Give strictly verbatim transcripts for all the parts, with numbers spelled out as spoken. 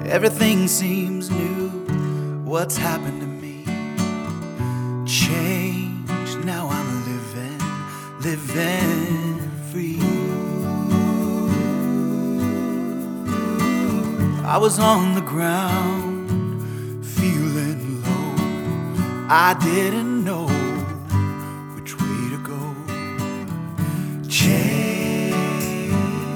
Everything seems new. What's happened to me? Change. Now I'm living, living free. I was on the ground, feeling low. I didn't know which way to go. Changed.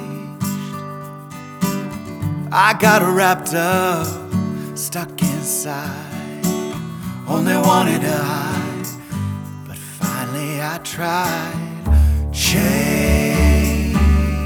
I got wrapped up, stuck inside. Only wanted to hide, but finally I tried. Changed.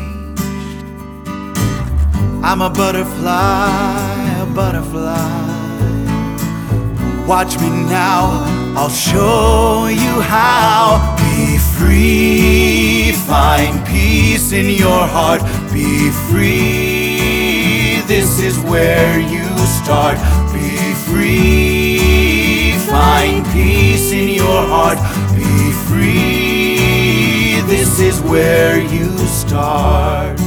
I'm a butterfly, a butterfly. Watch me now, I'll show you how. Be free, find peace in your heart. Be free, this is where you start. Be free, find peace in your heart. Be free, this is where you start.